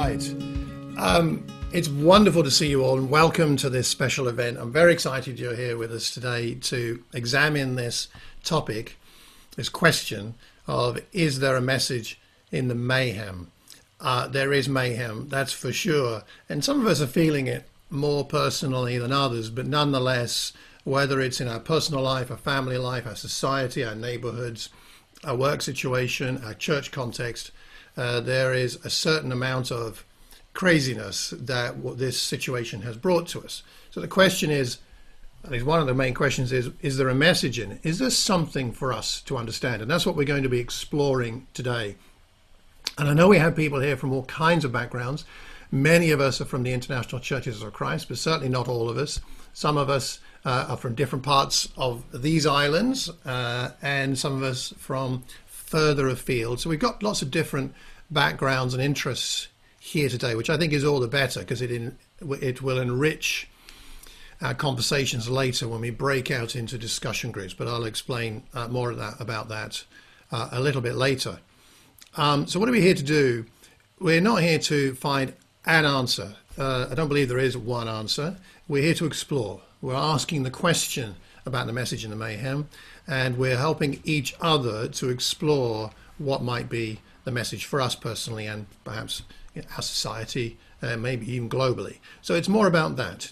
right. It's wonderful to see you all and welcome to this special event. I'm very excited you're here with us today to examine this topic, this question of, is there a message in the mayhem? There is mayhem, that's for sure. And some of us are feeling it more personally than others, but nonetheless, whether it's in our personal life, our family life, our society, our neighborhoods, our work situation, our church context, there is a certain amount of craziness that what this situation has brought to us. So the question is, at least one of the main questions is there a message in it? Is there something for us to understand? And that's what we're going to be exploring today. And I know we have people here from all kinds of backgrounds. Many of us are from the International Churches of Christ, but certainly not all of us. Some of us are from different parts of these islands, and some of us from further afield. So we've got lots of different backgrounds and interests here today, which I think is all the better because it will enrich our conversations later when we break out into discussion groups. But I'll explain more about that a little bit later. So what are we here to do? We're not here to find an answer. I don't believe there is one answer. We're here to explore. We're asking the question about the message in the mayhem, and we're helping each other to explore what might be the message for us personally and perhaps our society, maybe even globally. So it's more about that.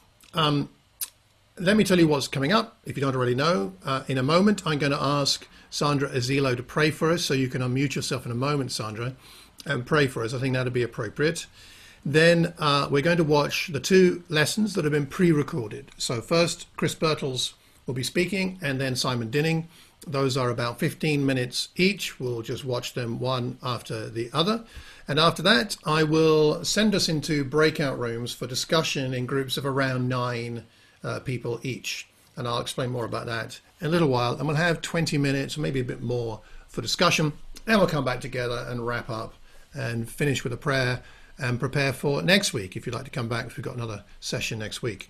Let me tell you what's coming up, if you don't already know. In a moment, I'm going to ask Sandra Azilo to pray for us, so you can unmute yourself in a moment, Sandra, and pray for us. I think that'd be appropriate. Then we're going to watch the two lessons that have been pre-recorded. So first, Chris Birtles will be speaking, and then Simon Dinning. Those are about 15 minutes each. We'll just watch them one after the other. And after that, I will send us into breakout rooms for discussion in groups of around 9 people each. And I'll explain more about that in a little while. And we'll have 20 minutes, or maybe a bit more, for discussion. And we'll come back together and wrap up and finish with a prayer and prepare for next week, if you'd like to come back, if we've got another session next week.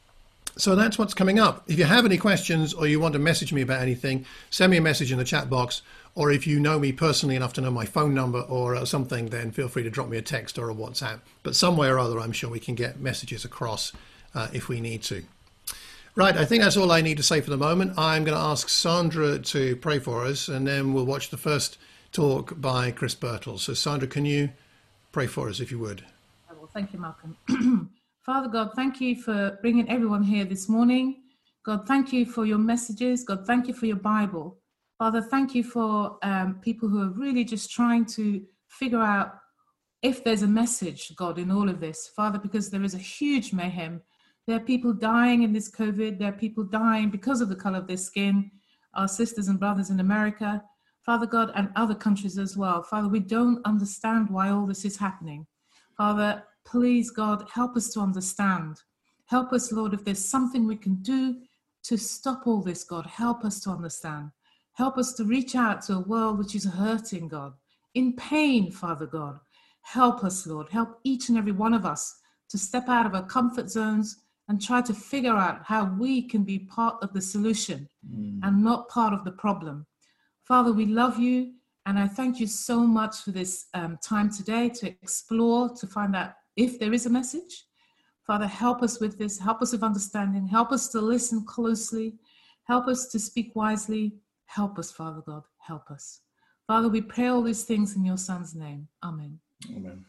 So that's what's coming up. If you have any questions or you want to message me about anything, send me a message in the chat box. Or if you know me personally enough to know my phone number or something, then feel free to drop me a text or a WhatsApp. But some way or other, I'm sure we can get messages across if we need to. Right, I think that's all I need to say for the moment. I'm going to ask Sandra to pray for us, and then we'll watch the first talk by Chris Birtles. So Sandra, can you pray for us, if you would? Well, thank you, Malcolm. Father God, thank you for bringing everyone here this morning. God, thank you for your messages. God, thank you for your Bible. Father, thank you for people who are really just trying to figure out if there's a message, God, in all of this. Father, because there is a huge mayhem. There are people dying in this COVID. There are people dying because of the color of their skin, our sisters and brothers in America, Father God, and other countries as well. Father, we don't understand why all this is happening. Father, please, God, help us to understand. Help us, Lord, if there's something we can do to stop all this, God, help us to understand. Help us to reach out to a world which is hurting, God, in pain, Father God. Help us, Lord. Help each and every one of us to step out of our comfort zones and try to figure out how we can be part of the solution and not part of the problem. Father, we love you, and I thank you so much for this time today to explore, to find out if there is a message. Father, help us with this. Help us with understanding. Help us to listen closely. Help us to speak wisely. Help us, Father God. Help us. Father, we pray all these things in your Son's name. Amen. Amen.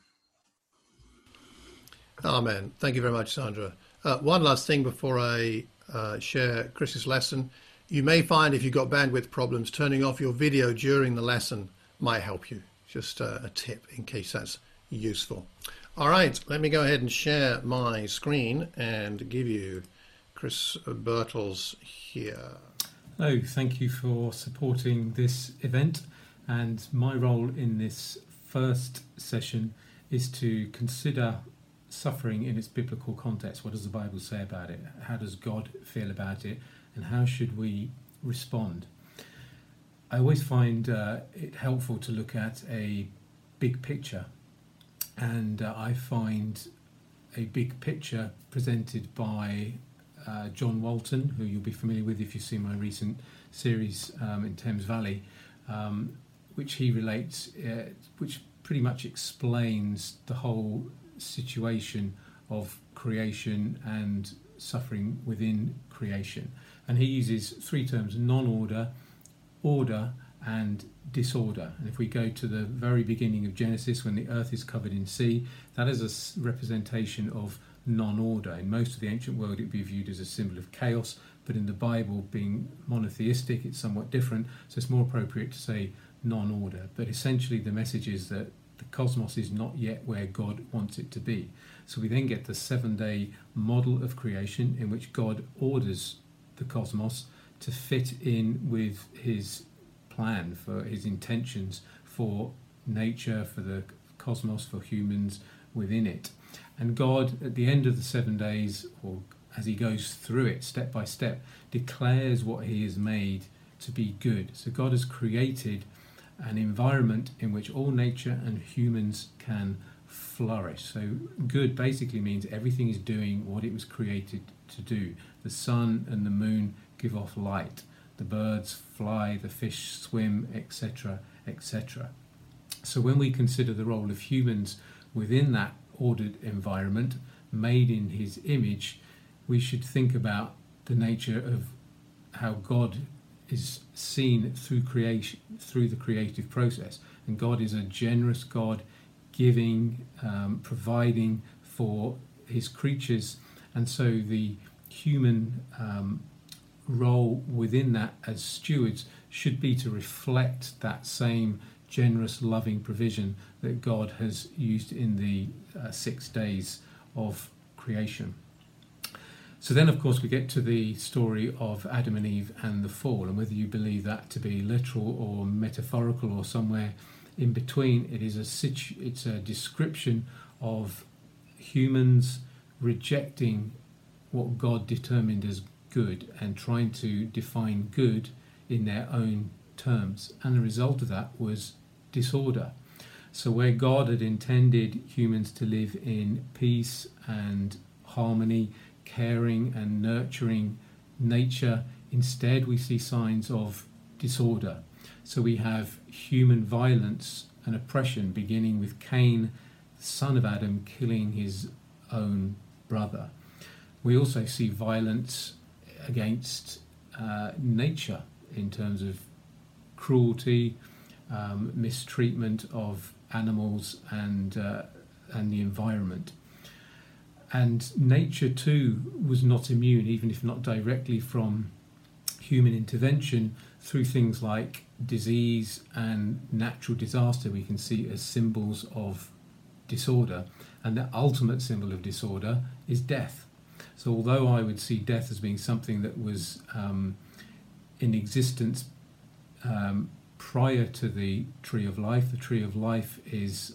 Amen. Thank you very much, Sandra. One last thing before I share Chris's lesson. You may find if you've got bandwidth problems, turning off your video during the lesson might help you. Just a tip in case that's useful. All right, let me go ahead and share my screen and give you Chris Birtles here. Hello, thank you for supporting this event. And my role in this first session is to consider suffering in its biblical context. What does the Bible say about it? How does God feel about it? And how should we respond? I always find it helpful to look at a big picture. And I find a big picture presented by John Walton, who you'll be familiar with if you've seen my recent series in Thames Valley, which he relates, which pretty much explains the whole situation of creation and suffering within creation. And he uses three terms: non-order, order, and disorder. And if we go to the very beginning of Genesis, when the earth is covered in sea, that is a representation of non-order. In most of the ancient world, it would be viewed as a symbol of chaos, but in the Bible, being monotheistic, it's somewhat different, so it's more appropriate to say non-order. But essentially the message is that the cosmos is not yet where God wants it to be. So we then get the 7-day model of creation, in which God orders the cosmos to fit in with his plan, for his intentions for nature, for the cosmos, for humans within it. And God, at the end of the 7 days, or as he goes through it step by step, declares what he has made to be good. So God has created an environment in which all nature and humans can flourish. So good basically means everything is doing what it was created to do. The sun and the moon give off light. The birds fly, the fish swim, etc., etc. So when we consider the role of humans within that ordered environment, made in his image, we should think about the nature of how God is seen through creation, through the creative process. And God is a generous God, giving, providing for his creatures. And so the human role within that as stewards should be to reflect that same generous, loving provision that God has used in the 6 days of creation. So then, of course, we get to the story of Adam and Eve and the fall, and whether you believe that to be literal or metaphorical or somewhere in between, it's a description of humans rejecting what God determined as good and trying to define good in their own terms. And the result of that was disorder. So where God had intended humans to live in peace and harmony, caring and nurturing nature, instead we see signs of disorder. So we have human violence and oppression, beginning with Cain, the son of Adam, killing his own brother. We also see violence against nature in terms of cruelty, mistreatment of animals and the environment. And nature too was not immune, even if not directly, from human intervention through things like disease and natural disaster we can see as symbols of disorder. And the ultimate symbol of disorder is death. So although I would see death as being something that was in existence prior to the tree of life, the tree of life was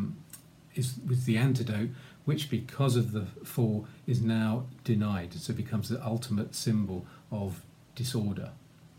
the antidote, which because of the fall is now denied. So it becomes the ultimate symbol of disorder.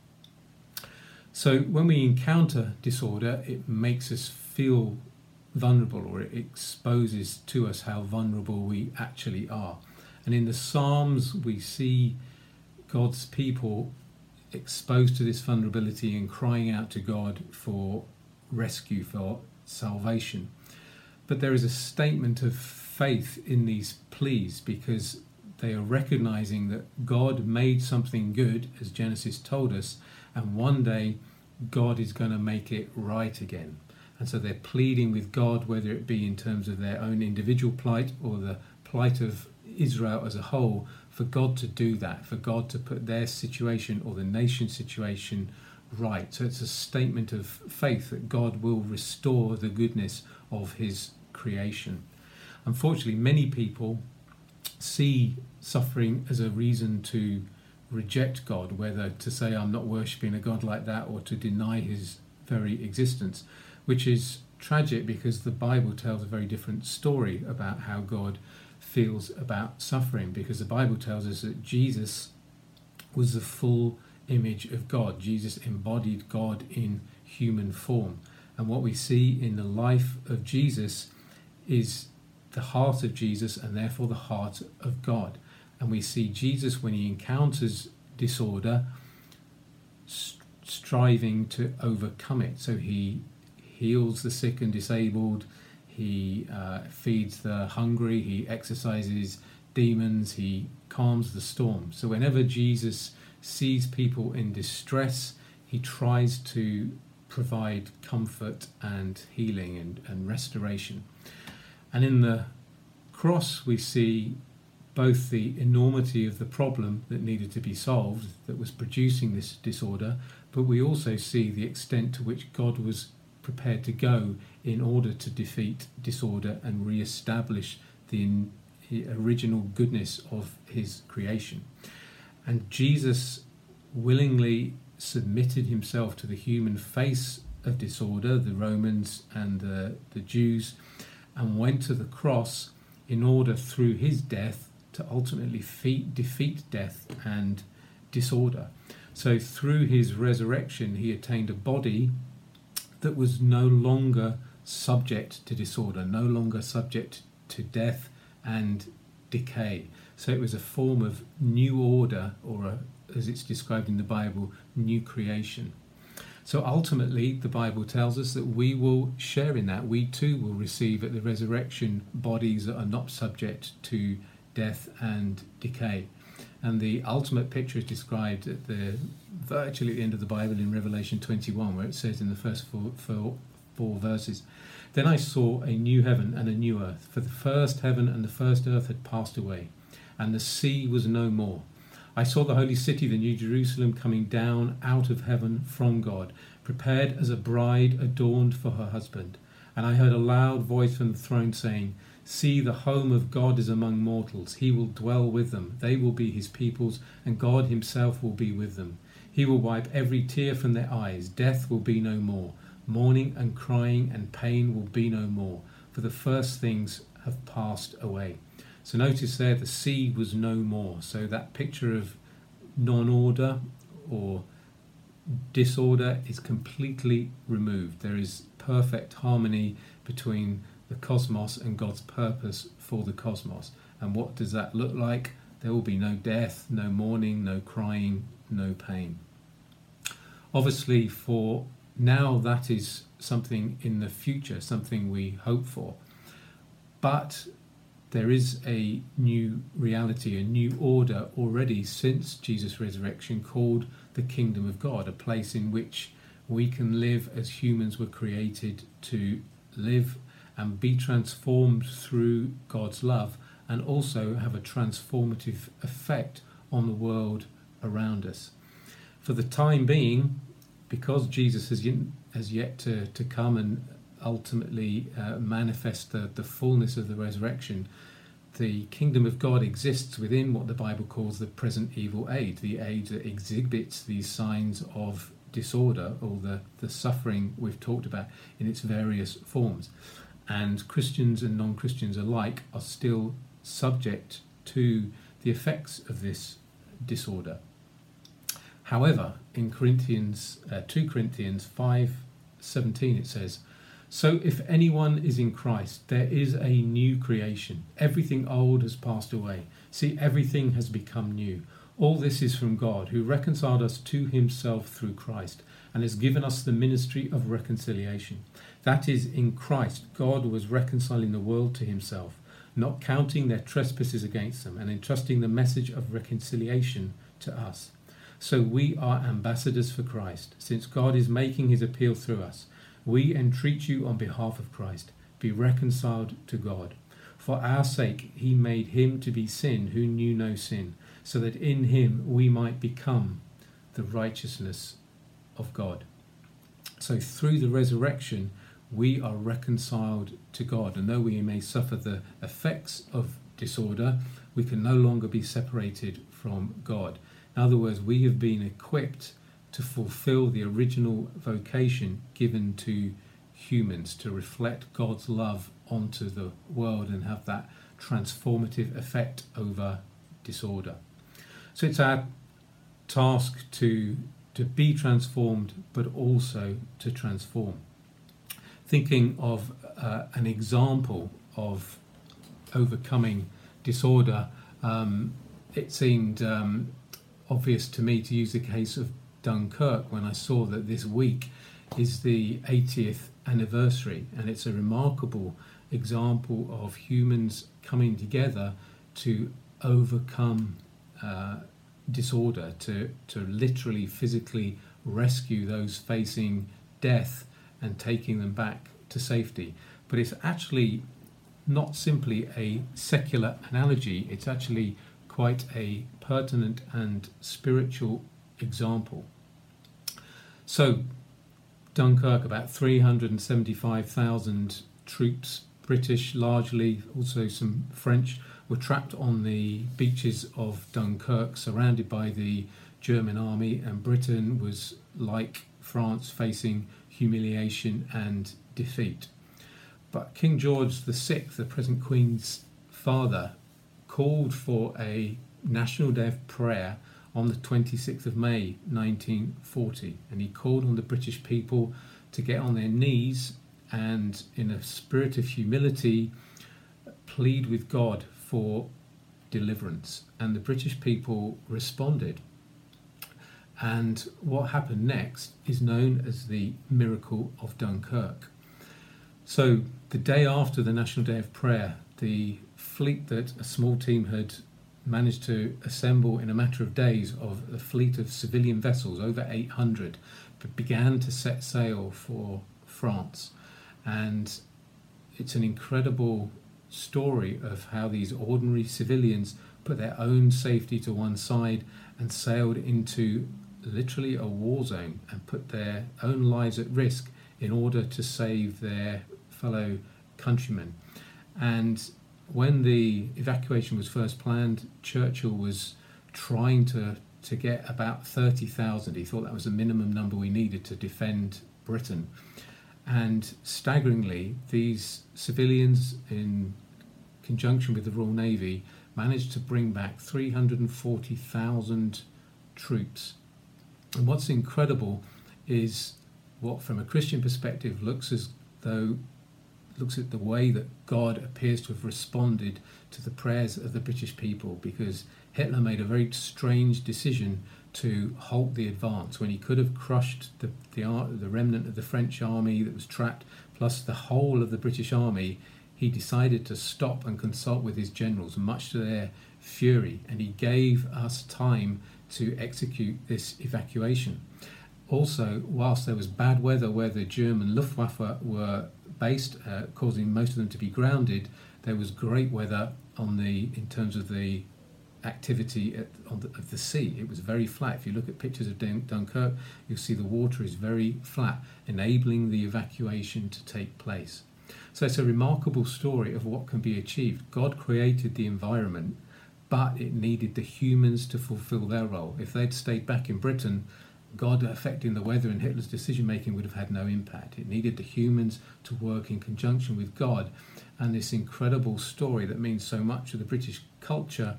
So when we encounter disorder, it makes us feel vulnerable, or it exposes to us how vulnerable we actually are. And in the Psalms, we see God's people exposed to this vulnerability and crying out to God for rescue, for salvation. But there is a statement of faith in these pleas, because they are recognizing that God made something good, as Genesis told us, and one day God is going to make it right again. And so they're pleading with God, whether it be in terms of their own individual plight or the plight of Israel as a whole, for God to do that, for God to put their situation or the nation's situation right. So it's a statement of faith that God will restore the goodness of his creation. Unfortunately, many people see suffering as a reason to reject God, whether to say I'm not worshipping a God like that or to deny his very existence, which is tragic because the Bible tells a very different story about how God feels about suffering, because the Bible tells us that Jesus was the full image of God. Jesus embodied God in human form. And what we see in the life of Jesus is the heart of Jesus, and therefore the heart of God. And we see Jesus, when he encounters disorder, striving to overcome it. So he heals the sick and disabled, he feeds the hungry, he exorcises demons, he calms the storm. So whenever Jesus sees people in distress, he tries to provide comfort and healing and restoration. And in the cross we see both the enormity of the problem that needed to be solved, that was producing this disorder, but we also see the extent to which God was prepared to go in order to defeat disorder and re-establish the original goodness of his creation. And Jesus willingly submitted himself to the human face of disorder, the Romans and the Jews, and went to the cross in order, through his death, to ultimately defeat death and disorder. So through his resurrection, he attained a body that was no longer subject to disorder, no longer subject to death and decay. So it was a form of new order, or as it's described in the Bible, new creation. So ultimately, the Bible tells us that we will share in that. We too will receive at the resurrection bodies that are not subject to death and decay. And the ultimate picture is described at virtually at the end of the Bible in Revelation 21, where it says in the first four verses, "Then I saw a new heaven and a new earth, for the first heaven and the first earth had passed away, and the sea was no more. I saw the holy city, the new Jerusalem, coming down out of heaven from God, prepared as a bride adorned for her husband. And I heard a loud voice from the throne saying, 'See, the home of God is among mortals. He will dwell with them. They will be his peoples, and God himself will be with them. He will wipe every tear from their eyes. Death will be no more. Mourning and crying and pain will be no more, for the first things have passed away.'" So notice there, the sea was no more. So that picture of non-order or disorder is completely removed. There is perfect harmony between the cosmos and God's purpose for the cosmos. And what does that look like? There will be no death, no mourning, no crying, no pain. Obviously, for now, that is something in the future, something we hope for. But there is a new reality, a new order already since Jesus' resurrection, called the kingdom of God, a place in which we can live as humans were created to live and be transformed through God's love, and also have a transformative effect on the world around us. For the time being, because Jesus has yet to come and ultimately manifest the fullness of the resurrection, the kingdom of God exists within what the Bible calls the present evil age, the age that exhibits these signs of disorder, or the suffering we've talked about in its various forms. And Christians and non-Christians alike are still subject to the effects of this disorder. However, in 2 Corinthians 5:17 it says, "So if anyone is in Christ, there is a new creation. Everything old has passed away. See, everything has become new. All this is from God, who reconciled us to himself through Christ, and has given us the ministry of reconciliation. That is, in Christ, God was reconciling the world to himself, not counting their trespasses against them, and entrusting the message of reconciliation to us. So we are ambassadors for Christ, since God is making his appeal through us. We entreat you on behalf of Christ, be reconciled to God. For our sake he made him to be sin who knew no sin, so that in him we might become the righteousness of God." So through the resurrection, we are reconciled to God. And though we may suffer the effects of disorder, we can no longer be separated from God. In other words, we have been equipped to fulfill the original vocation given to humans, to reflect God's love onto the world and have that transformative effect over disorder. So it's our task to be transformed, but also to transform. Thinking of an example of overcoming disorder, it seemed obvious to me to use the case of Dunkirk when I saw that this week is the 80th anniversary, and it's a remarkable example of humans coming together to overcome disorder, to literally physically rescue those facing death and taking them back to safety. But it's actually not simply a secular analogy, it's actually quite a pertinent and spiritual example. So Dunkirk, about 375,000 troops, British largely, also some French, were trapped on the beaches of Dunkirk, surrounded by the German army, and Britain was, like France, facing humiliation and defeat. But King George VI, the present Queen's father, called for a National Day of Prayer on the 26th of May 1940, and he called on the British people to get on their knees and, in a spirit of humility, plead with God for deliverance. And the British people responded. And what happened next is known as the Miracle of Dunkirk. So the day after the National Day of Prayer, the fleet that a small team had managed to assemble in a matter of days, of a fleet of civilian vessels, over 800, began to set sail for France. And it's an incredible story of how these ordinary civilians put their own safety to one side and sailed into literally a war zone and put their own lives at risk in order to save their fellow countrymen. And when the evacuation was first planned, Churchill was trying to get about 30,000. He thought that was the minimum number we needed to defend Britain. And staggeringly, these civilians, in conjunction with the Royal Navy, managed to bring back 340,000 troops. And what's incredible is what, from a Christian perspective, looks at the way that God appears to have responded to the prayers of the British people, because Hitler made a very strange decision to halt the advance when he could have crushed the remnant of the French army that was trapped, plus the whole of the British army. He decided to stop and consult with his generals, much to their fury, and he gave us time to execute this evacuation. Also, whilst there was bad weather where the German Luftwaffe were based, causing most of them to be grounded, there was great weather in terms of the activity of the sea. It was very flat. If you look at pictures of Dunkirk, you'll see the water is very flat, enabling the evacuation to take place. So it's a remarkable story of what can be achieved. God created the environment, but it needed the humans to fulfill their role. If they'd stayed back in Britain, God affecting the weather and Hitler's decision-making would have had no impact. It needed the humans to work in conjunction with God. And this incredible story that means so much to the British culture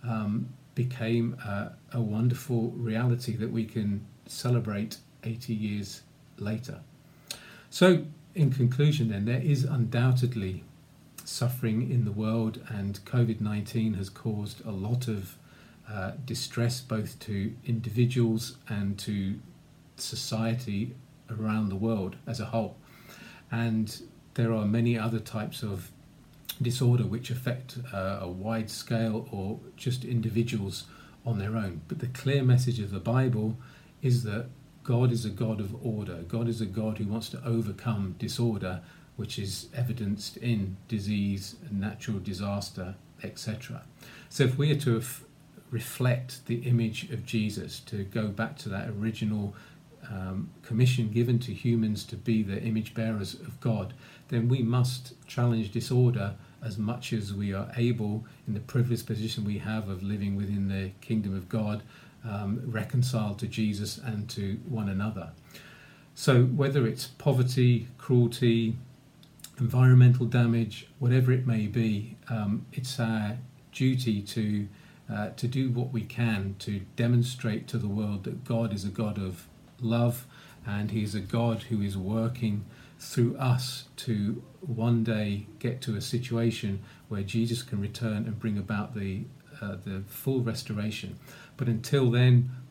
became a wonderful reality that we can celebrate 80 years later. So, in conclusion then, there is undoubtedly suffering in the world, and COVID-19 has caused a lot of distress both to individuals and to society around the world as a whole. And there are many other types of disorder which affect a wide scale or just individuals on their own. But the clear message of the Bible is that God is a God of order. God is a God who wants to overcome disorder, which is evidenced in disease, natural disaster, etc. So if we are to reflect the image of Jesus, to go back to that original commission given to humans to be the image bearers of God, then we must challenge disorder as much as we are able in the privileged position we have of living within the kingdom of God, reconciled to Jesus and to one another. So whether it's poverty, cruelty, environmental damage, whatever it may be, it's our duty to do what we can to demonstrate to the world that God is a God of love, and He is a God who is working through us to one day get to a situation where Jesus can return and bring about the full restoration. But until then,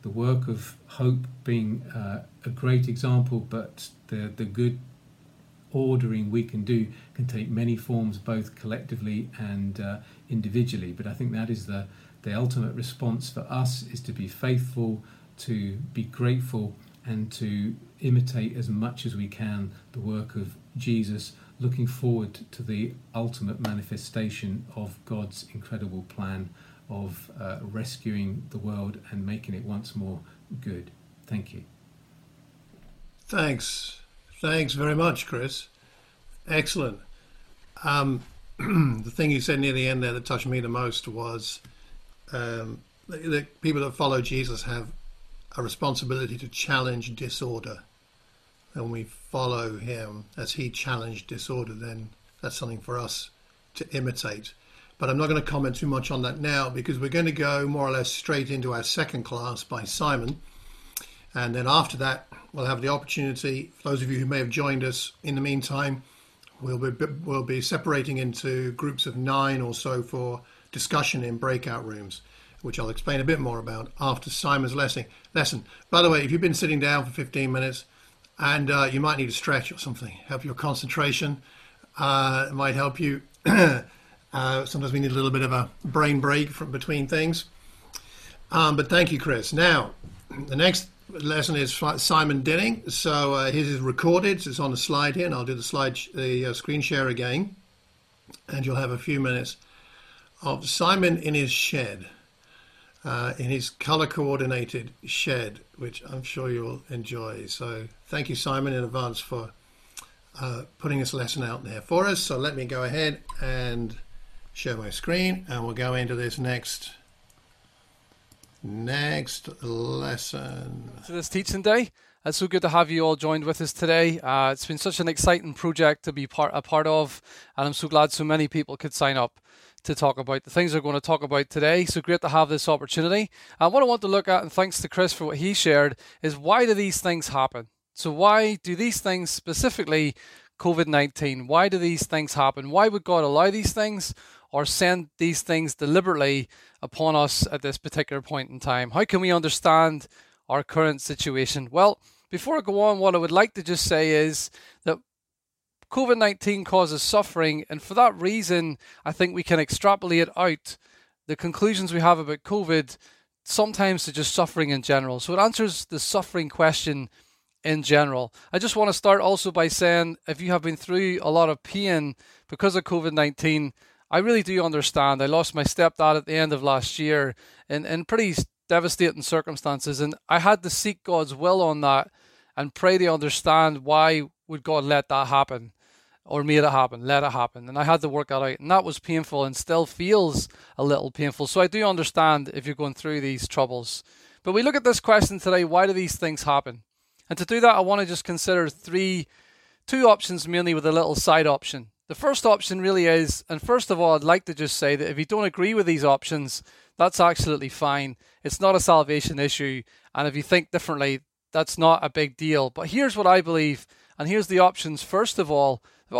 the work of hope being a great example, but the good ordering we can do can take many forms, both collectively and individually. But I think that is the ultimate response for us, is to be faithful, to be grateful, and to imitate as much as we can the work of Jesus, looking forward to the ultimate manifestation of God's incredible plan of rescuing the world and making it once more good. Thank you. Thanks very much, Chris. Excellent. The thing you said near the end there that touched me the most was the people that follow Jesus have a responsibility to challenge disorder. And when we follow him as he challenged disorder, then that's something for us to imitate. But I'm not going to comment too much on that now, because we're going to go more or less straight into our second class by Simon. And then after that, we'll have the opportunity, for those of you who may have joined us in the meantime, we'll be separating into groups of 9 or so for discussion in breakout rooms, which I'll explain a bit more about after Simon's lesson. By the way, if you've been sitting down for 15 minutes and you might need a stretch or something, help your concentration, it might help you. Sometimes we need a little bit of a brain break from between things. But thank you, Chris. Now, the next lesson is Simon Dinning. So his is recorded. So it's on the slide here, and I'll do the screen share again. And you'll have a few minutes of Simon in his shed, in his color-coordinated shed, which I'm sure you'll enjoy. So thank you, Simon, in advance for putting this lesson out there for us. So let me go ahead and share my screen, and we'll go into this next lesson. To this teaching day. It's so good to have you all joined with us today. It's been such an exciting project to be a part of, and I'm so glad so many people could sign up to talk about the things we're going to talk about today. So great to have this opportunity. And what I want to look at, and thanks to Chris for what he shared, is why do these things happen? So why do these things, specifically COVID-19, why do these things happen? Why would God allow these things or send these things deliberately upon us at this particular point in time? How can we understand our current situation? Well, before I go on, what I would like to just say is that COVID-19 causes suffering, and for that reason, I think we can extrapolate out the conclusions we have about COVID sometimes to just suffering in general. So it answers the suffering question in general. I just want to start also by saying, if you have been through a lot of pain because of COVID-19, I really do understand. I lost my stepdad at the end of last year in pretty devastating circumstances, and I had to seek God's will on that and pray to understand why would God let that happen, or made it happen, let it happen. And I had to work that out, and that was painful and still feels a little painful. So I do understand if you're going through these troubles. But we look at this question today, why do these things happen? And to do that, I want to just consider two options, mainly with a little side option. The first option really is, and first of all, I'd like to just say that if you don't agree with these options, that's absolutely fine. It's not a salvation issue. And if you think differently, that's not a big deal. But here's what I believe, and here's the options. First of all,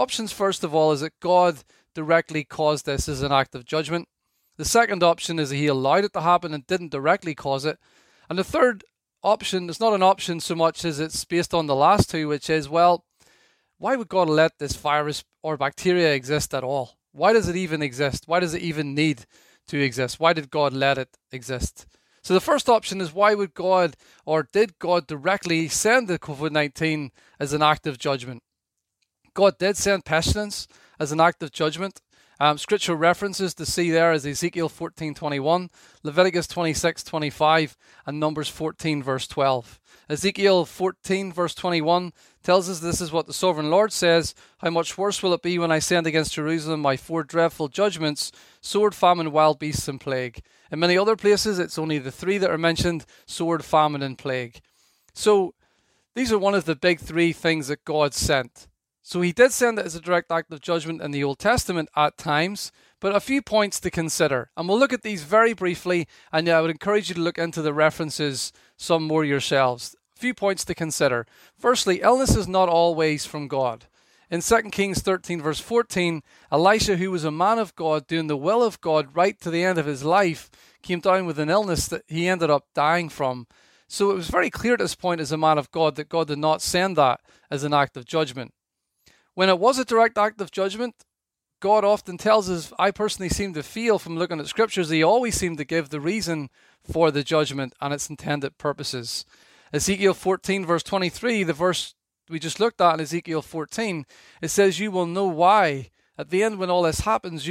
is that God directly caused this as an act of judgment. The second option is that he allowed it to happen and didn't directly cause it. And the third option is not an option so much as it's based on the last two, which is, well, why would God let this virus or bacteria exist at all? Why does it even exist? Why does it even need to exist? Why did God let it exist? So the first option is, why would God, or did God directly send the COVID-19 as an act of judgment? God did send pestilence as an act of judgment. Scriptural references to see there is Ezekiel 14:21, Leviticus 26:25, and Numbers 14 verse 12. Ezekiel 14 verse 21 tells us this is what the sovereign Lord says: how much worse will it be when I send against Jerusalem my 4 dreadful judgments, sword, famine, wild beasts, and plague. In many other places, it's only the 3 that are mentioned: sword, famine, and plague. So these are one of the big 3 things that God sent. So he did send it as a direct act of judgment in the Old Testament at times, but a few points to consider. And we'll look at these very briefly, and I would encourage you to look into the references some more yourselves. A few points to consider. Firstly, illness is not always from God. In 2 Kings 13 verse 14, Elisha, who was a man of God, doing the will of God right to the end of his life, came down with an illness that he ended up dying from. So it was very clear at this point as a man of God that God did not send that as an act of judgment. When it was a direct act of judgment, God often tells us, I personally seem to feel from looking at scriptures, he always seemed to give the reason for the judgment and its intended purposes. Ezekiel 14 verse 23, the verse we just looked at in Ezekiel 14, it says, you will know why. At the end when all this happens,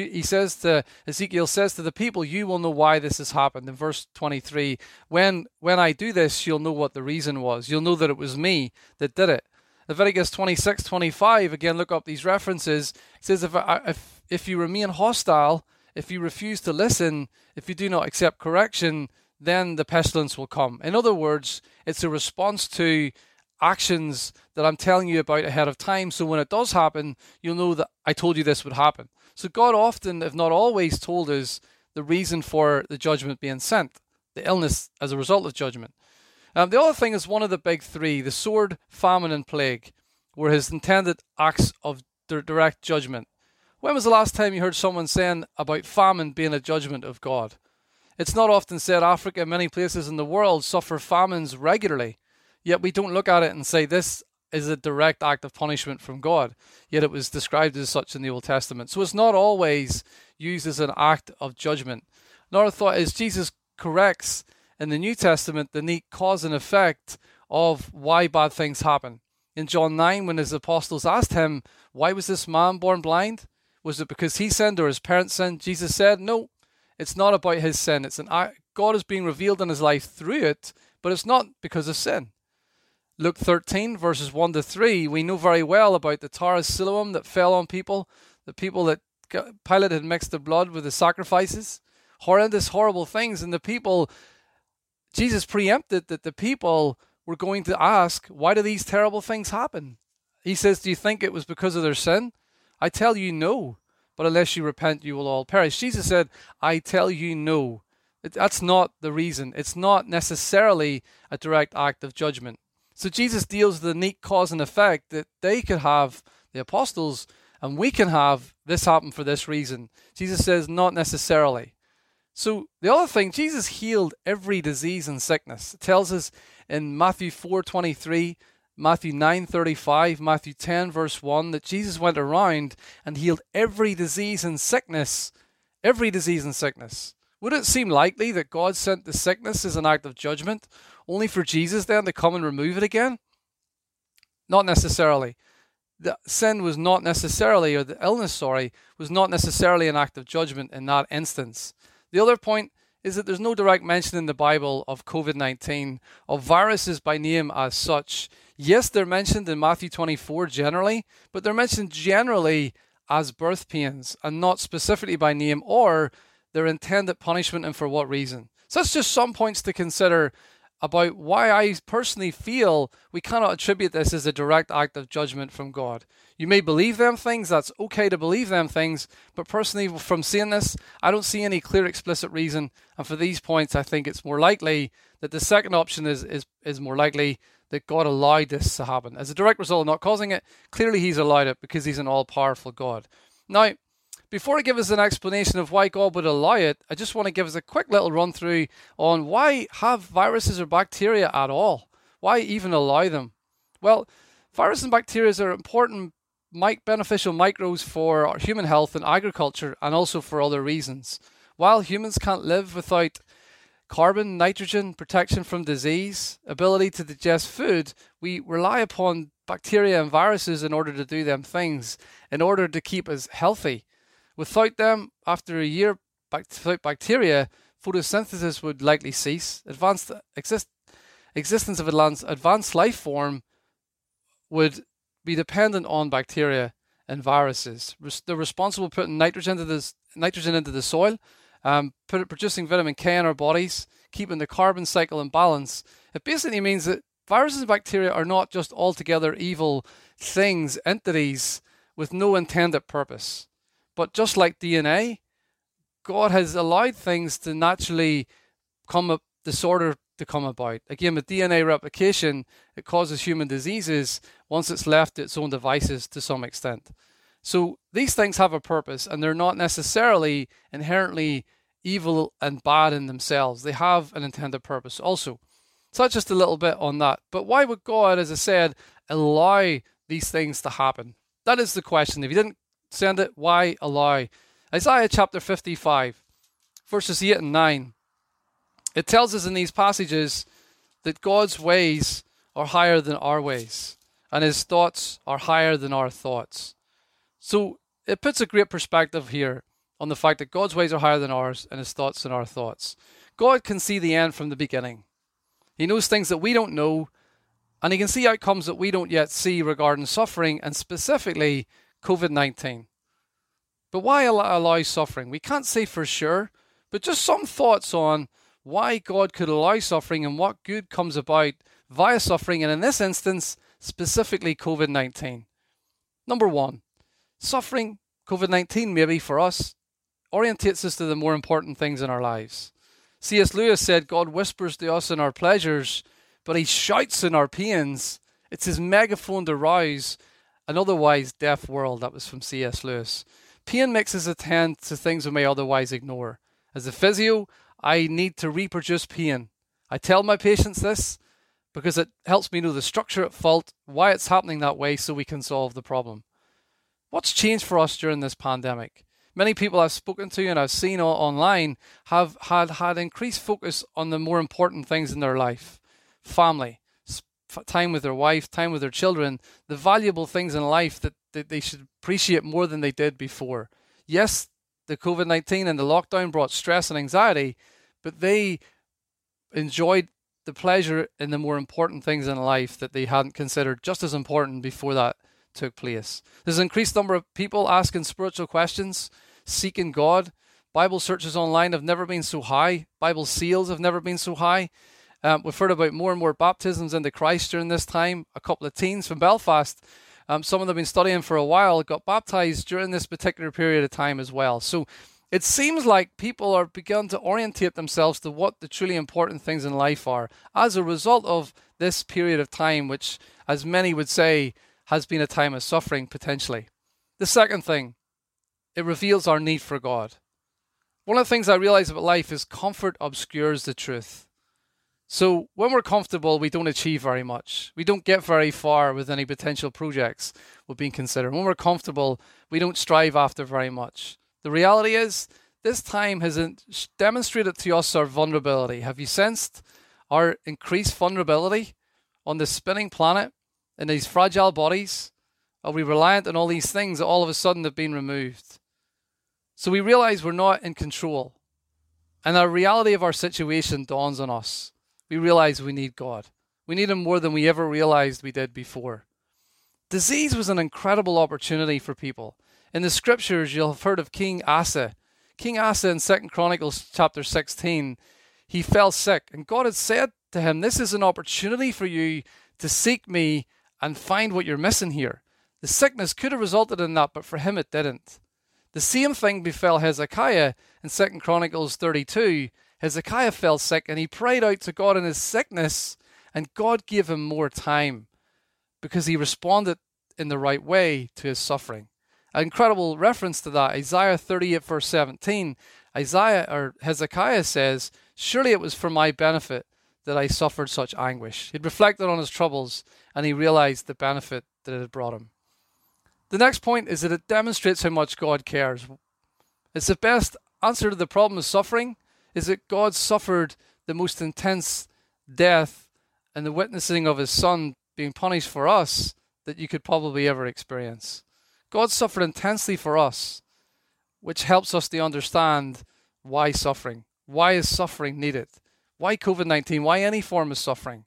Ezekiel says to the people, you will know why this has happened. In verse 23, when I do this, you'll know what the reason was. You'll know that it was me that did it. Leviticus 26:25, again, look up these references. It says, if you remain hostile, if you refuse to listen, if you do not accept correction, then the pestilence will come. In other words, it's a response to actions that I'm telling you about ahead of time. So when it does happen, you'll know that I told you this would happen. So God often, if not always, told us the reason for the judgment being sent, the illness as a result of judgment. The other thing is one of the big three, the sword, famine, and plague, were his intended acts of direct judgment. When was the last time you heard someone saying about famine being a judgment of God? It's not often said. Africa and many places in the world suffer famines regularly, yet we don't look at it and say this is a direct act of punishment from God, yet it was described as such in the Old Testament. So it's not always used as an act of judgment. Another thought is Jesus corrects in the New Testament the neat cause and effect of why bad things happen. In John 9, when his apostles asked him, why was this man born blind? Was it because he sinned or his parents sinned? Jesus said, no, it's not about his sin. It's an act. God is being revealed in his life through it, but it's not because of sin. Luke 13, verses 1 to 3, we know very well about the Tower of Siloam that fell on people, the people that Pilate had mixed the blood with the sacrifices, horrendous, horrible things, and the people, Jesus preempted that the people were going to ask, why do these terrible things happen? He says, do you think it was because of their sin? I tell you no, but unless you repent, you will all perish. Jesus said, I tell you no. That's not the reason. It's not necessarily a direct act of judgment. So Jesus deals with the neat cause and effect that they could have, the apostles, and we can have this happen for this reason. Jesus says, not necessarily. So the other thing, Jesus healed every disease and sickness. It tells us in Matthew 4:23, Matthew 9:35, Matthew 10 verse 1 that Jesus went around and healed every disease and sickness. Every disease and sickness. Would it seem likely that God sent the sickness as an act of judgment, only for Jesus then to come and remove it again? Not necessarily. The sin was not necessarily, or the illness, was not necessarily an act of judgment in that instance. The other point is that there's no direct mention in the Bible of COVID-19, of viruses by name as such. Yes, they're mentioned in Matthew 24 generally, but they're mentioned generally as birth pains and not specifically by name or their intended punishment and for what reason. So that's just some points to consider about why I personally feel we cannot attribute this as a direct act of judgment from God. You may believe them things, that's okay to believe them things, but personally from seeing this, I don't see any clear explicit reason, and for these points I think it's more likely that the second option is more likely that God allowed this to happen. As a direct result of not causing it, clearly he's allowed it because he's an all-powerful God. Now, before I give us an explanation of why God would allow it, I just want to give us a quick little run through on why have viruses or bacteria at all? Why even allow them? Well, viruses and bacteria are important beneficial microbes for our human health and agriculture and also for other reasons. While humans can't live without carbon, nitrogen, protection from disease, ability to digest food, we rely upon bacteria and viruses in order to do them things, in order to keep us healthy. Without them, after a year, without bacteria, photosynthesis would likely cease. Existence of advanced life form would be dependent on bacteria and viruses. They're responsible for putting nitrogen into the soil, producing vitamin K in our bodies, keeping the carbon cycle in balance. It basically means that viruses and bacteria are not just altogether evil things, entities with no intended purpose. But just like DNA, God has allowed things to naturally disorder to come about. Again, with DNA replication, it causes human diseases once it's left to its own devices to some extent. So these things have a purpose, and they're not necessarily inherently evil and bad in themselves. They have an intended purpose also. So that's just a little bit on that. But why would God, as I said, allow these things to happen? That is the question. If he didn't send it, why allow? Isaiah chapter 55, verses 8 and 9. It tells us in these passages that God's ways are higher than our ways, and his thoughts are higher than our thoughts. So it puts a great perspective here on the fact that God's ways are higher than ours and his thoughts than our thoughts. God can see the end from the beginning. He knows things that we don't know, and he can see outcomes that we don't yet see regarding suffering, and specifically COVID-19. But why allow suffering? We can't say for sure, but just some thoughts on why God could allow suffering and what good comes about via suffering, and in this instance, specifically COVID-19. Number one, suffering, COVID-19 maybe for us, orientates us to the more important things in our lives. C.S. Lewis said, God whispers to us in our pleasures, but he shouts in our pains. It's his megaphone to rouse an otherwise deaf world. That was from C.S. Lewis. Pain makes us attend to things we may otherwise ignore. As a physio, I need to reproduce pain. I tell my patients this because it helps me know the structure at fault, why it's happening that way, so we can solve the problem. What's changed for us during this pandemic? Many people I've spoken to and I've seen online have had increased focus on the more important things in their life. Family, time with their wife, time with their children, the valuable things in life that they should appreciate more than they did before. Yes, the COVID-19 and the lockdown brought stress and anxiety, but they enjoyed the pleasure in the more important things in life that they hadn't considered just as important before that took place. There's an increased number of people asking spiritual questions, seeking God. Bible searches online have never been so high. Bible sales have never been so high. We've heard about more and more baptisms into Christ during this time. A couple of teens from Belfast, some of them have been studying for a while, got baptized during this particular period of time as well. So it seems like people are beginning to orientate themselves to what the truly important things in life are as a result of this period of time, which, as many would say, has been a time of suffering potentially. The second thing, it reveals our need for God. One of the things I realize about life is comfort obscures the truth. So when we're comfortable, we don't achieve very much. We don't get very far with any potential projects we're being considered. When we're comfortable, we don't strive after very much. The reality is, this time has demonstrated to us our vulnerability. Have you sensed our increased vulnerability on this spinning planet in these fragile bodies? Are we reliant on all these things that all of a sudden have been removed? So we realize we're not in control. And the reality of our situation dawns on us. We realize we need God. We need him more than we ever realized we did before. Disease was an incredible opportunity for people. In the scriptures, you'll have heard of King Asa. King Asa in 2 Chronicles chapter 16, he fell sick. And God had said to him, this is an opportunity for you to seek me and find what you're missing here. The sickness could have resulted in that, but for him it didn't. The same thing befell Hezekiah in 2 Chronicles 32. Hezekiah fell sick and he prayed out to God in his sickness, and God gave him more time because he responded in the right way to his suffering. An incredible reference to that, Isaiah 38 verse 17. Hezekiah says, surely it was for my benefit that I suffered such anguish. He'd reflected on his troubles and he realized the benefit that it had brought him. The next point is that it demonstrates how much God cares. It's the best answer to the problem of suffering is that God suffered the most intense death and the witnessing of his son being punished for us that you could probably ever experience. God suffered intensely for us, which helps us to understand why suffering. Why is suffering needed? Why COVID-19? Why any form of suffering?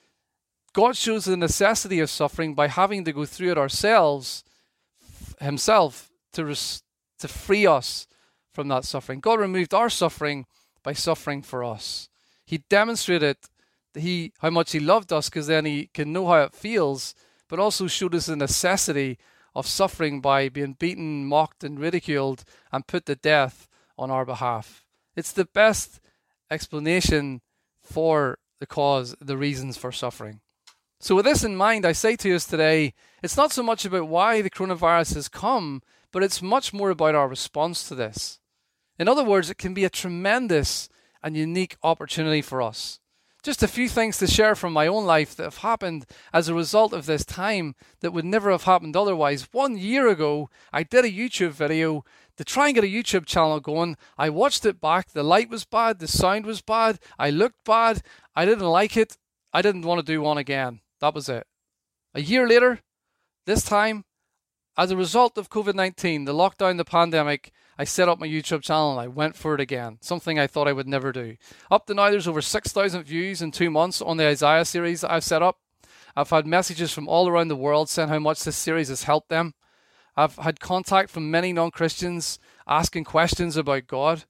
God shows the necessity of suffering by having to go through it ourselves, himself, to free us from that suffering. God removed our suffering by suffering for us. He demonstrated how much he loved us because then he can know how it feels, but also showed us the necessity of suffering by being beaten, mocked, and ridiculed and put to death on our behalf. It's the best explanation for the cause, the reasons for suffering. So with this in mind, I say to us today, it's not so much about why the coronavirus has come, but it's much more about our response to this. In other words, it can be a tremendous and unique opportunity for us Just a few things to share from my own life that have happened as a result of this time that would never have happened otherwise. 1 year ago, I did a YouTube video to try and get a YouTube channel going. I watched it back. The light was bad. The sound was bad. I looked bad. I didn't like it. I didn't want to do one again. That was it. A year later, this time, as a result of COVID-19, the lockdown, the pandemic, I set up my YouTube channel and I went for it again. Something I thought I would never do. Up to now, there's over 6,000 views in 2 months on the Isaiah series that I've set up. I've had messages from all around the world saying how much this series has helped them. I've had contact from many non-Christians asking questions about God.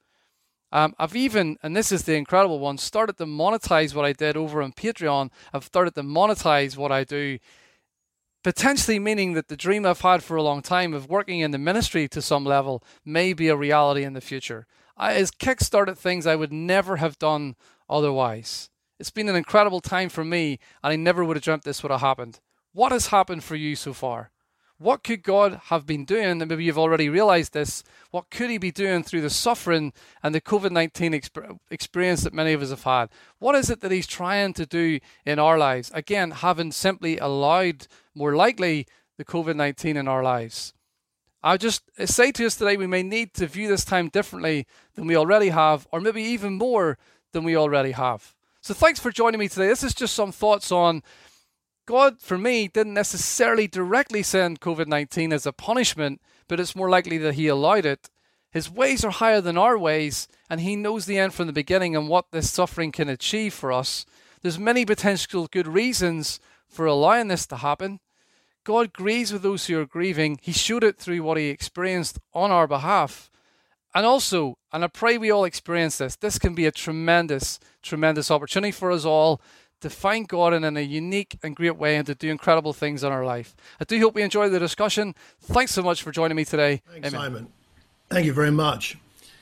I've even, and this is the incredible one, started to monetize what I did over on Patreon. I've started to monetize what I do, potentially meaning that the dream I've had for a long time of working in the ministry to some level may be a reality in the future. It's kickstarted things I would never have done otherwise. It's been an incredible time for me, and I never would have dreamt this would have happened. What has happened for you so far? What could God have been doing? And maybe you've already realized this. What could he be doing through the suffering and the COVID-19 experience that many of us have had? What is it that he's trying to do in our lives? Again, having simply allowed, more likely, the COVID-19 in our lives. I just say to us today, we may need to view this time differently than we already have, or maybe even more than we already have. So thanks for joining me today. This is just some thoughts on God, for me, didn't necessarily directly send COVID-19 as a punishment, but it's more likely that he allowed it. His ways are higher than our ways, and he knows the end from the beginning and what this suffering can achieve for us. There's many potential good reasons for allowing this to happen. God grieves with those who are grieving. He showed it through what he experienced on our behalf. And also, and I pray we all experience this can be a tremendous, tremendous opportunity for us all to find God in a unique and great way and to do incredible things in our life. I do hope we enjoyed the discussion. Thanks so much for joining me today. Thanks, Amen. Simon. Thank you very much.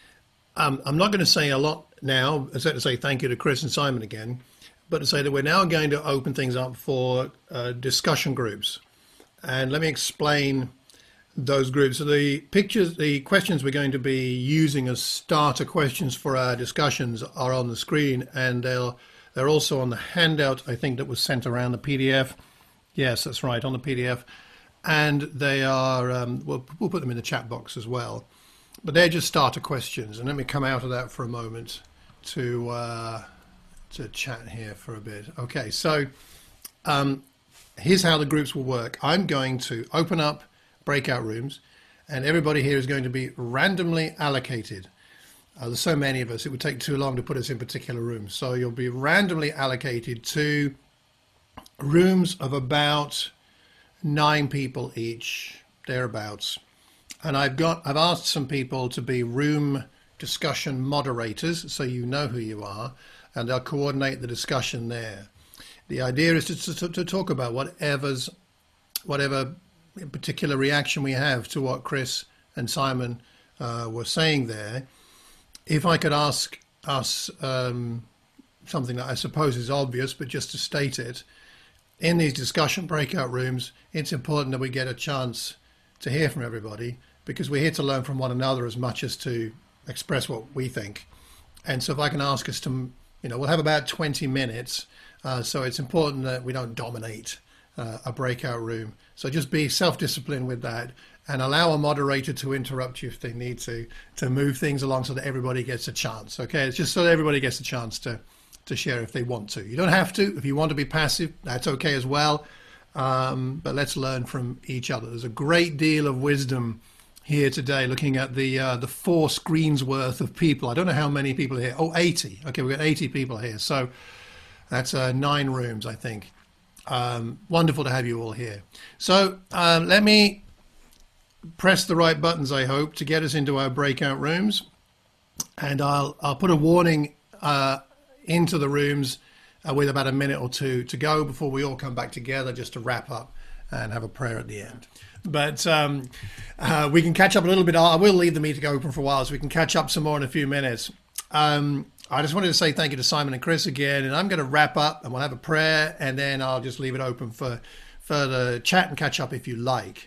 I'm not going to say a lot now, except to say thank you to Chris and Simon again, but to say that we're now going to open things up for discussion groups. And let me explain those groups. So the questions we're going to be using as starter questions for our discussions are on the screen, and they're also on the handout, I think, that was sent around the PDF. Yes, that's right, on the PDF. And they are, we'll put them in the chat box as well. But they're just starter questions. And let me come out of that for a moment to chat here for a bit. Okay, so here's how the groups will work. I'm going to open up breakout rooms, and everybody here is going to be randomly allocated. There's so many of us, it would take too long to put us in particular rooms. So you'll be randomly allocated to rooms of about 9 people each, thereabouts. And I've asked some people to be room discussion moderators, so you know who you are, and they'll coordinate the discussion there. The idea is to talk about whatever particular reaction we have to what Chris and Simon were saying there. If I could ask us something that I suppose is obvious, but just to state it, in these discussion breakout rooms, it's important that we get a chance to hear from everybody, because we're here to learn from one another as much as to express what we think. And so if I can ask us to, we'll have about 20 minutes, so it's important that we don't dominate a breakout room. So just be self-disciplined with that, and allow a moderator to interrupt you if they need to move things along so that everybody gets a chance. Okay, it's just so that everybody gets a chance to share if they want to. You don't have to. If you want to be passive, that's okay as well. But let's learn from each other. There's a great deal of wisdom here today, looking at the 4 screens worth of people. I don't know how many people are here. Oh, 80. Okay, we've got 80 people here. So that's 9 rooms, I think. Wonderful to have you all here. So let me press the right buttons, I hope, to get us into our breakout rooms. And I'll put a warning into the rooms with about a minute or two to go before we all come back together, just to wrap up and have a prayer at the end. But we can catch up a little bit. I will leave the meeting open for a while, so we can catch up some more in a few minutes. I just wanted to say thank you to Simon and Chris again, and I'm going to wrap up, and we'll have a prayer, and then I'll just leave it open for further chat and catch up if you like.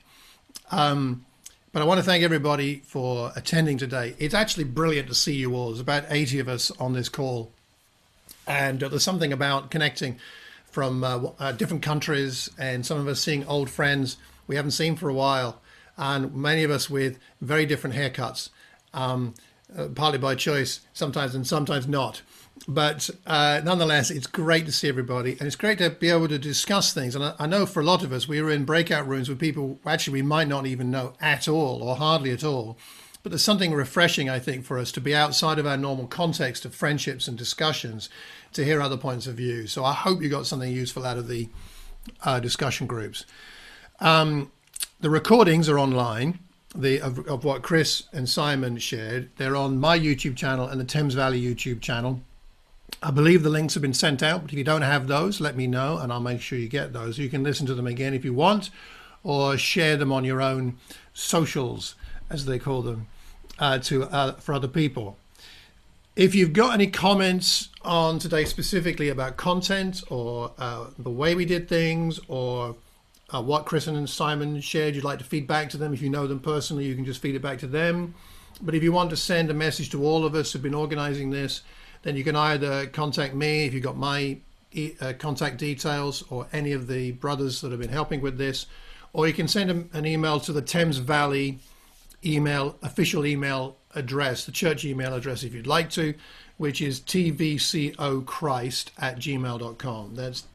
But I want to thank everybody for attending today. It's actually brilliant to see you all. There's about 80 of us on this call. And there's something about connecting from different countries, and some of us seeing old friends we haven't seen for a while, and many of us with very different haircuts, partly by choice sometimes and sometimes not. But nonetheless, it's great to see everybody, and it's great to be able to discuss things. And I know for a lot of us, we were in breakout rooms with people actually we might not even know at all or hardly at all. But there's something refreshing, I think, for us to be outside of our normal context of friendships and discussions to hear other points of view. So I hope you got something useful out of the discussion groups. The recordings are online of what Chris and Simon shared. They're on my YouTube channel and the Thames Valley YouTube channel. I believe the links have been sent out, but if you don't have those, let me know and I'll make sure you get those. You can listen to them again if you want, or share them on your own socials, as they call them, for other people. If you've got any comments on today specifically about content or the way we did things, or what Chris and Simon shared, you'd like to feed back to them. If you know them personally, you can just feed it back to them. But if you want to send a message to all of us who've been organizing this, then you can either contact me if you've got my contact details, or any of the brothers that have been helping with this, or you can send an email to the Thames Valley official email address, the church email address if you'd like to, which is tvcochrist@gmail.com. That's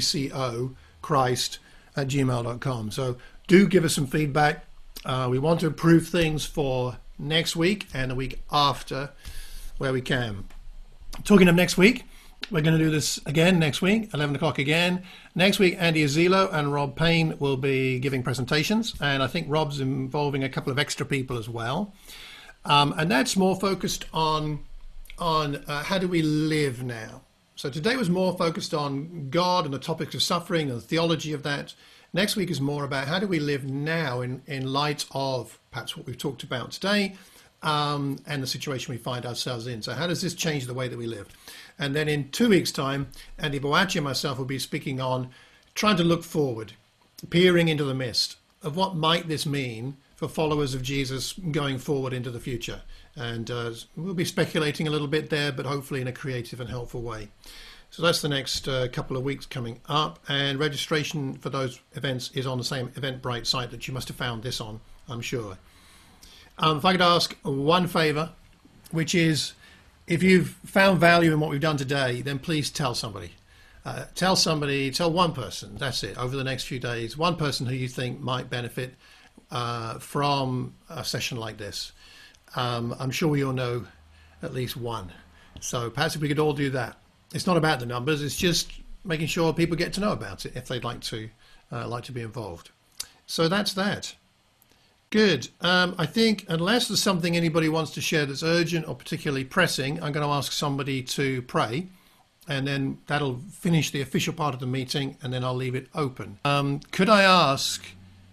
tvcochrist@gmail.com. So do give us some feedback. We want to improve things for next week and the week after where we can. Talking of next week, we're going to do this again next week, 11 o'clock again. Next week, Andy Azilo and Rob Payne will be giving presentations, and I think Rob's involving a couple of extra people as well. And that's more focused on how do we live now. So today was more focused on God and the topics of suffering and the theology of that. Next week is more about how do we live now in light of perhaps what we've talked about today, and the situation we find ourselves in. So how does this change the way that we live? And then in 2 weeks' time, Andy Boachi and myself will be speaking on trying to look forward, peering into the mist of what might this mean for followers of Jesus going forward into the future. And we'll be speculating a little bit there, but hopefully in a creative and helpful way. So that's the next couple of weeks coming up. And registration for those events is on the same Eventbrite site that you must have found this on, I'm sure. If I could ask one favor, which is, if you've found value in what we've done today, then please tell somebody. Tell one person, that's it, over the next few days, one person who you think might benefit from a session like this. I'm sure we all know at least one. So perhaps if we could all do that. It's not about the numbers, it's just making sure people get to know about it if they'd like to be involved. So that's that. Good. I think unless there's something anybody wants to share that's urgent or particularly pressing, I'm going to ask somebody to pray, and then that'll finish the official part of the meeting, and then I'll leave it open. Could I ask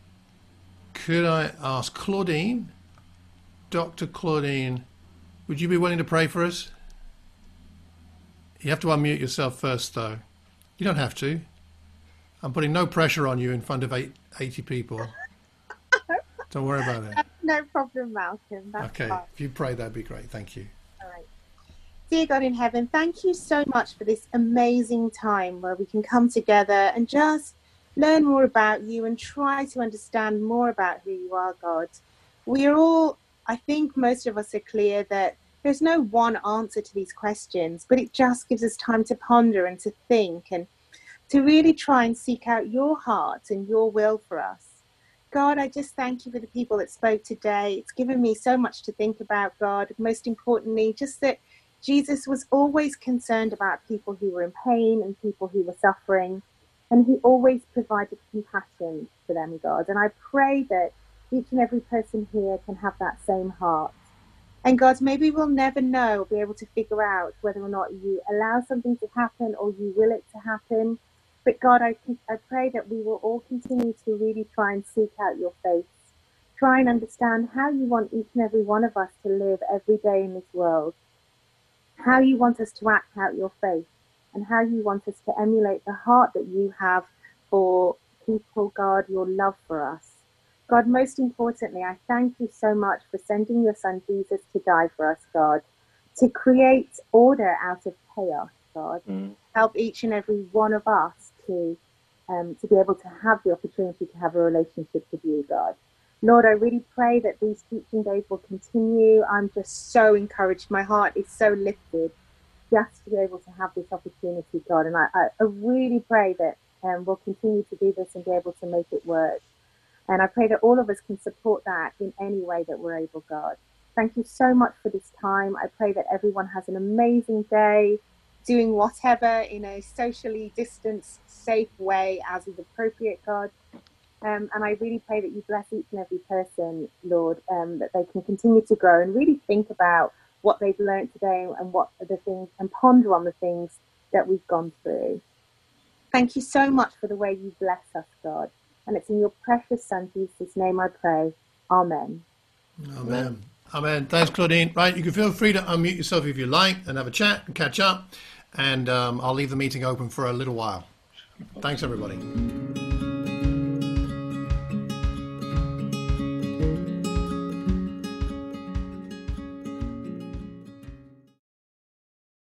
Claudine, Dr. Claudine, would you be willing to pray for us? You have to unmute yourself first, though. You don't have to. I'm putting no pressure on you in front of 80 people. Don't worry about it. No problem, Malcolm. That's okay, fine. If you pray, that'd be great. Thank you. All right. Dear God in heaven, thank you so much for this amazing time where we can come together and just learn more about you and try to understand more about who you are, God. We are all, I think most of us are clear that there's no one answer to these questions, but it just gives us time to ponder and to think and to really try and seek out your heart and your will for us. God, I just thank you for the people that spoke today. It's given me so much to think about, God. Most importantly, just that Jesus was always concerned about people who were in pain and people who were suffering, and he always provided compassion for them, God. And I pray that each and every person here can have that same heart. And God, maybe we'll never know or be able to figure out whether or not you allow something to happen or you will it to happen. But God, I pray that we will all continue to really try and seek out your face, try and understand how you want each and every one of us to live every day in this world, how you want us to act out your faith, and how you want us to emulate the heart that you have for people, God, your love for us. God, most importantly, I thank you so much for sending your son Jesus to die for us, God, to create order out of chaos, God. Help each and every one of us to be able to have the opportunity to have a relationship with you, God. Lord, I really pray that these teaching days will continue. I'm just so encouraged. My heart is so lifted just to be able to have this opportunity, God. And I really pray that we'll continue to do this and be able to make it work. And I pray that all of us can support that in any way that we're able, God. Thank you so much for this time. I pray that everyone has an amazing day, doing whatever in a socially distanced, safe way as is appropriate, God. And I really pray that you bless each and every person, Lord, that they can continue to grow and really think about what they've learned today and what are the things, and ponder on the things that we've gone through. Thank you so much for the way you bless us, God. And it's in your precious Son, Jesus' name I pray. Amen. Amen. Amen. Thanks, Claudine. Right, you can feel free to unmute yourself if you like and have a chat and catch up. And I'll leave the meeting open for a little while. Thanks, everybody.